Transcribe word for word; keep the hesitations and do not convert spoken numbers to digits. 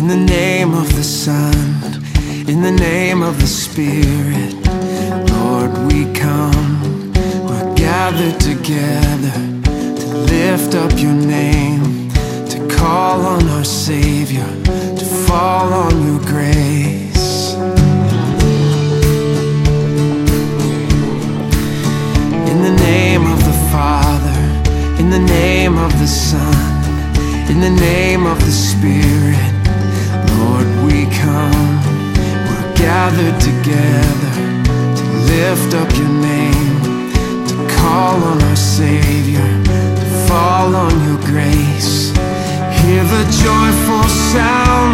In the name of the Son, in the name of the Spirit, Lord, we come. We're gathered together to lift up your name, to call on our Savior, to fall on your grace. In the name of the Father, in the name of the Son, in the name of the Spirit, Lord, we come. We're gathered together to lift up your name, to call on our Savior, to fall on your grace. Hear the joyful sound